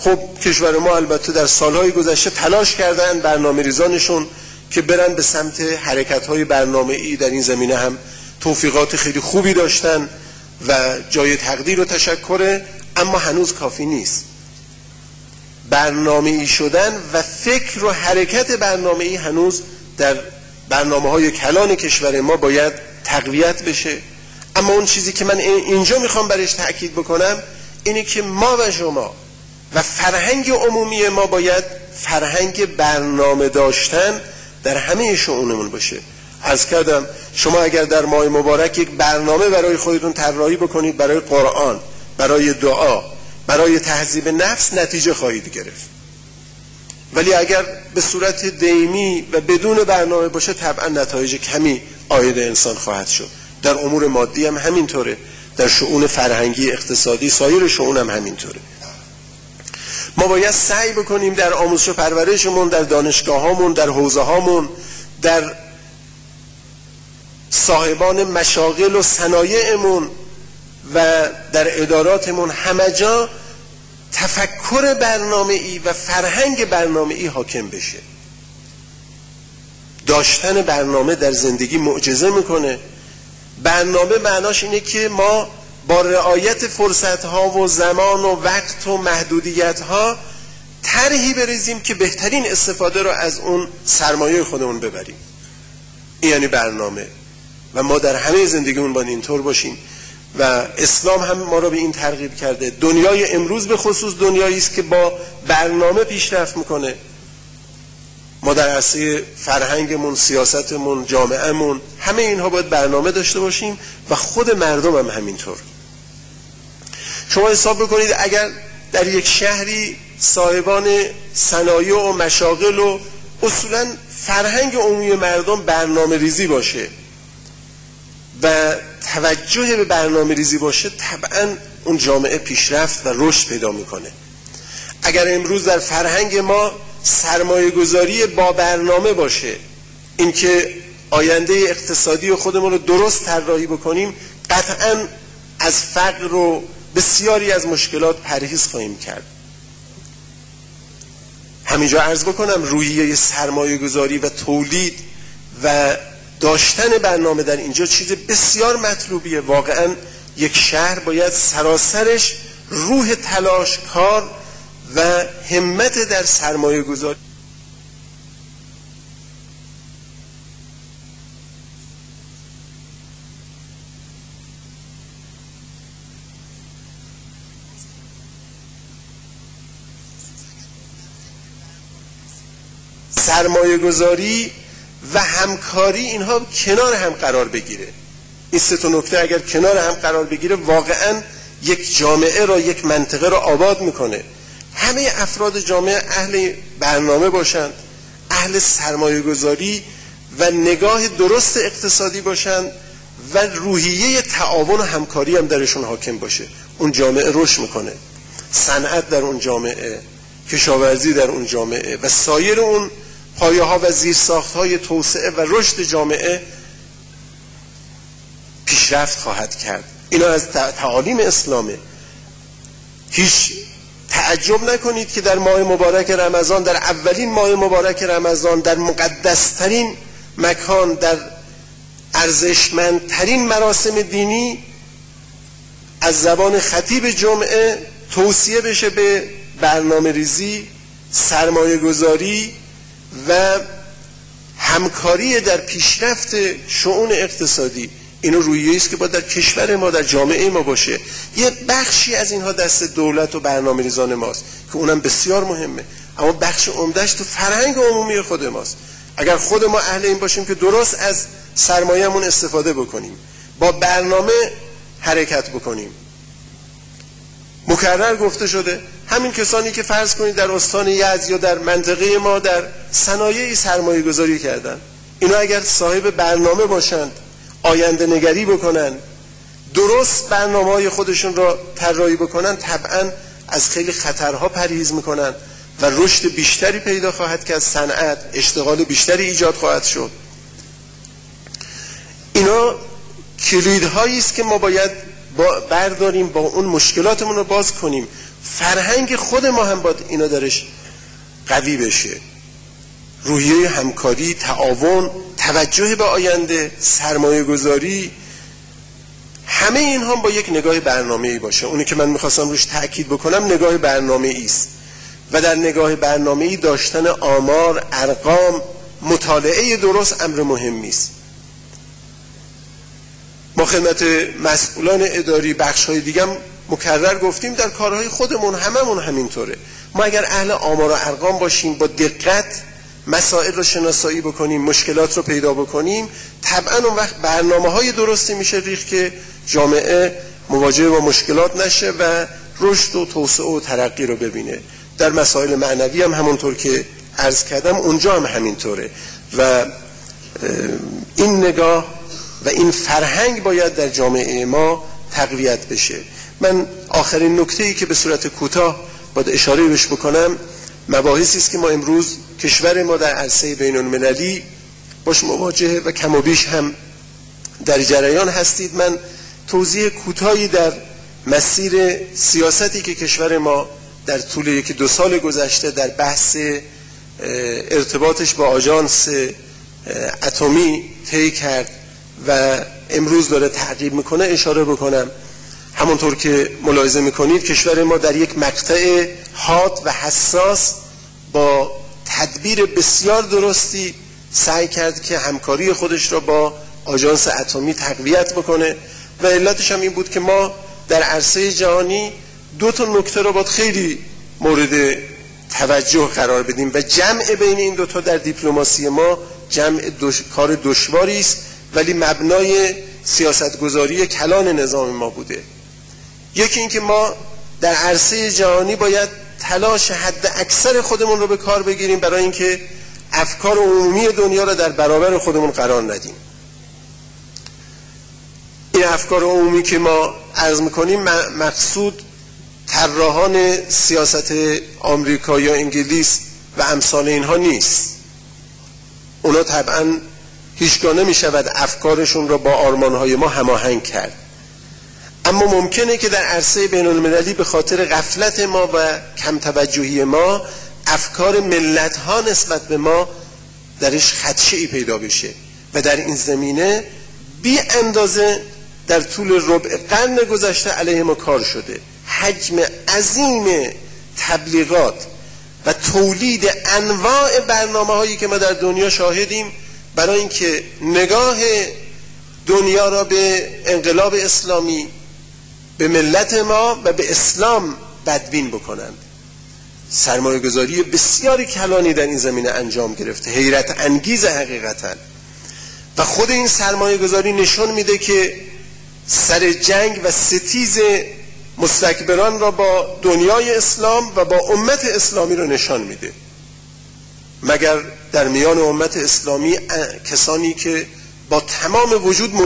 خب کشور ما البته در سالهای گذشته تلاش کردن برنامه ریزانشون که برن به سمت حرکت‌های برنامه‌ای در این زمینه هم توفیقات خیلی خوبی داشتن و جای تقدیر و تشکره، اما هنوز کافی نیست. برنامه‌ای شدن و فکر و حرکت برنامه‌ای هنوز در برنامه‌های کلان کشور ما باید تقویت بشه. اما اون چیزی که من اینجا میخوام برش تأکید بکنم اینه که ما و شما و فرهنگ عمومی ما باید فرهنگ برنامه داشتن در همه شؤونمون باشه. عرض کردم شما اگر در ماه مبارک یک برنامه برای خودتون طراحی بکنید، برای قرآن، برای دعا، برای تهذیب نفس، نتیجه خواهید گرفت. ولی اگر به صورت دیمی و بدون برنامه باشه طبعا نتایج کمی عاید انسان خواهد شد. در امور مادی هم همینطوره، در شؤون فرهنگی، اقتصادی، سایر شؤون هم همینطوره. ما باید سعی بکنیم در آموزش و پرورشمون، در دانشگاهامون، در حوزه‌هامون، در صاحبان مشاغل و صنایعمون و در اداراتمون همه جا تفکر برنامه‌ای و فرهنگ برنامه‌ای حاکم بشه. داشتن برنامه در زندگی معجزه میکنه. برنامه معناش اینه که ما با رعایت فرصت‌ها و زمان و وقت و محدودیت‌ها طرحی بریزیم که بهترین استفاده رو از اون سرمایه خودمون ببریم. این یعنی برنامه و ما در همه زندگیمون باید اینطور باشیم و اسلام هم ما رو به این ترغیب کرده. دنیای امروز به خصوص دنیایی است که با برنامه پیشرفت میکنه. ما در عرصه فرهنگمون، سیاستمون، جامعهمون، همه اینها باید برنامه داشته باشیم و خود مردم هم همینطور. شما حساب بکنید اگر در یک شهری صاحبان صنایع و مشاغل و اصولا فرهنگ عمومی مردم برنامه ریزی باشه و توجه به برنامه ریزی باشه، طبعا اون جامعه پیشرفت و رشد پیدا میکنه. اگر امروز در فرهنگ ما سرمایه گذاری با برنامه باشه، اینکه آینده اقتصادی خودمون رو درست طراحی بکنیم، قطعا از فقر و بسیاری از مشکلات پرهیز خواهیم کرد. همینجا عرض بکنم روحیه سرمایه گذاری و تولید و داشتن برنامه در اینجا چیز بسیار مطلوبیه. واقعا یک شهر باید سراسرش روح تلاش، کار و همت در سرمایه گذاری. سرمایه گذاری و همکاری اینها کنار هم قرار بگیره. این سه تا نکته اگر کنار هم قرار بگیره واقعا یک جامعه را، یک منطقه را آباد میکنه. همه افراد جامعه اهل برنامه باشند، اهل سرمایه گذاری و نگاه درست اقتصادی باشند و روحیه تعاون و همکاری هم درشون حاکم باشه، اون جامعه رشد میکنه. صنعت در اون جامعه، کشاورزی در اون جامعه و سایر اون پایه ها و زیرساخت های توسعه و رشد جامعه پیشرفت خواهد کرد. اینا از تعالیم اسلامه. هیچ تعجب نکنید که در ماه مبارک رمضان، در اولین ماه مبارک رمضان، در مقدسترین مکان، در ارزشمندترین مراسم دینی، از زبان خطیب جمعه توصیه بشه به برنامه ریزی، سرمایه گذاری و همکاری در پیشرفت شؤون اقتصادی. اینو رویه‌ای است که باید در کشور ما، در جامعه ما باشه. یه بخشی از اینها دست دولت و برنامه‌ریزان ماست که اونم بسیار مهمه، اما بخش عمده‌اش تو فرهنگ عمومی خود ماست. اگر خود ما اهل این باشیم که درست از سرمایه‌مون استفاده بکنیم، با برنامه حرکت بکنیم. مکرر گفته شده همین کسانی که فرض کنید در استان یزد یا در منطقه ما در صنایعی سرمایه گذاری کردن، اینا اگر صاحب برنامه باشند، آینده نگری بکنن، درست برنامه‌های خودشون را طراحی بکنن، طبعا از خیلی خطرها پرهیز میکنن و رشد بیشتری پیدا خواهد کرد. صنعت، اشتغال بیشتری ایجاد خواهد شد. اینا کلیدهایی است که ما باید برداریم، با اون مشکلاتمون رو باز کنیم. فرهنگ خود ما هم باید اینا درش قوی بشه. روحیه همکاری، تعاون، توجه به آینده، سرمایه گذاری، همه اینها با یک نگاه برنامه‌ای باشه. اونی که من میخواستم روش تأکید بکنم نگاه برنامه‌ای است و در نگاه برنامه‌ای داشتن آمار، ارقام، مطالعه درست امر مهمی است. ما خدمت مسئولان اداری بخش‌های دیگه هم مکرر گفتیم در کارهای خودمون هممون همینطوره. ما اگر اهل آمار و ارقام باشیم، با دقت مسائل رو شناسایی بکنیم، مشکلات رو پیدا بکنیم، طبعا اون وقت برنامه‌های درستی میشه ریخت که جامعه مواجه با مشکلات نشه و رشد و توسعه و ترقی رو ببینه. در مسائل معنوی هم همونطور که عرض کردم اونجا هم همینطوره و این نگاه و این فرهنگ باید در جامعه ما تقویت بشه. من آخرین نکته‌ای که به صورت کوتاه باید اشاره بهش بکنم مباحثی است که ما امروز کشور ما در عرصه بین‌المللی باش مواجهه و کم و بیش هم در جریان هستید. من توضیح کوتاهی در مسیر سیاستی که کشور ما در طول 1-2 سال گذشته در بحث ارتباطش با آژانس اتمی طی کرد و امروز داره تعقیب میکنه اشاره بکنم. همونطور که ملاحظه میکنید کشور ما در یک مقطع حاد و حساس با تدبیر بسیار درستی سعی کرد که همکاری خودش را با آژانس اتمی تقویت بکنه و علتش هم این بود که ما در عرصه جهانی 2 نکته را باید خیلی مورد توجه قرار بدیم و جمع بین این 2 در دیپلماسی ما کار دشواری است ولی مبنای سیاستگذاری کلان نظام ما بوده. یکی این که ما در عرصه جهانی باید تلاش حد اکثر خودمون رو به کار بگیریم برای اینکه افکار عمومی دنیا رو در برابر خودمون قرار ندیم. این افکار عمومی که ما عرض میکنیم مقصود طراحان سیاست آمریکا یا انگلیس و امثال اینها نیست. اونا طبعا هیچگاه نمیشود افکارشون را با آرمانهای ما هماهنگ کرد، اما ممکنه که در عرصه بین المللی به خاطر غفلت ما و کم توجهی ما افکار ملت ها نسبت به ما درش خدشه‌ای پیدا بشه و در این زمینه بی اندازه در طول ربع قرن گذشته علیه ما کار شده. حجم عظیم تبلیغات و تولید انواع برنامه هایی که ما در دنیا شاهدیم برای اینکه نگاه دنیا را به انقلاب اسلامی، به ملت ما و به اسلام بدبین بکنند. سرمایه گذاری بسیاری کلانی در این زمینه انجام گرفته، حیرت انگیز حقیقتا. و خود این سرمایه گذاری نشون میده که سر جنگ و ستیز مستکبران را با دنیای اسلام و با امت اسلامی را نشان میده. مگر در میان امت اسلامی کسانی که با تمام وجود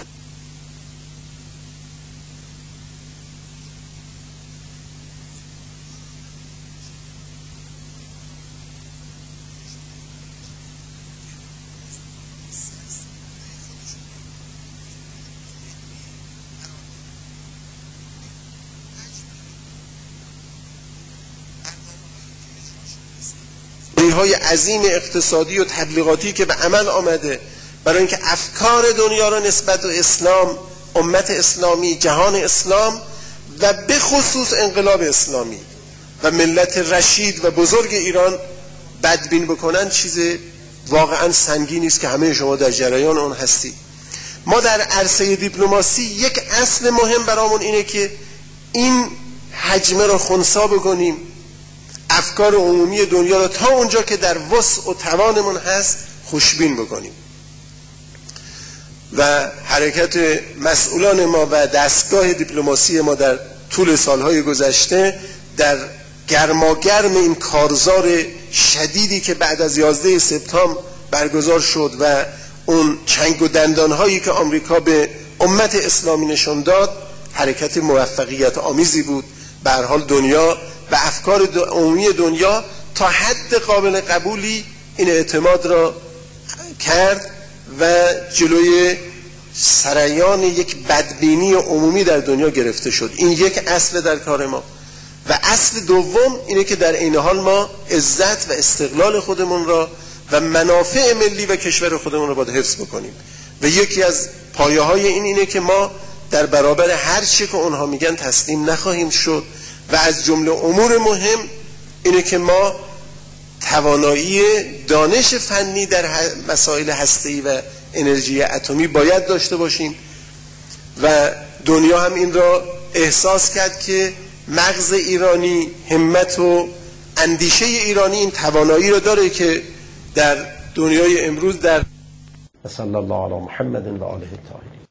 های عظیم اقتصادی و تبلیغاتی که به عمل آمده برای اینکه افکار دنیا را نسبت به اسلام، امت اسلامی، جهان اسلام و به خصوص انقلاب اسلامی و ملت رشید و بزرگ ایران بدبین بکنن چیز واقعا سنگینی است که همه شما در جریان اون هستید. ما در عرصه دیپلماسی یک اصل مهم برامون اینه که این حجمه را خنثی بکنیم، افکار عمومی دنیا را تا اونجا که در وسع و توانمون هست خوشبین بکنیم. و حرکت مسئولان ما و دستگاه دیپلماسی ما در طول سالهای گذشته در گرماگرم این کارزار شدیدی که بعد از 11 سپتامبر برگزار شد و اون چنگ و دندانهایی که آمریکا به امت اسلامی نشون داد حرکت موفقیت آمیزی بود. به هر حال دنیا و افکار عمومی دنیا تا حد قابل قبولی این اعتماد را کرد و جلوی سریان یک بدبینی عمومی در دنیا گرفته شد. این یک اصل در کار ما. و اصل دوم اینه که در عین حال ما عزت و استقلال خودمون را و منافع ملی و کشور خودمون را باید حفظ بکنیم و یکی از پایه های این اینه که ما در برابر هر چی که اونها میگن تسلیم نخواهیم شد و از جمله امور مهم اینه که ما توانایی دانش فنی در مسائل هسته‌ای و انرژی اتمی باید داشته باشیم و دنیا هم این را احساس کرد که مغز ایرانی، همت و اندیشه ایرانی این توانایی را داره که در دنیای امروز در صلی الله علی محمد و آله الطاهرین.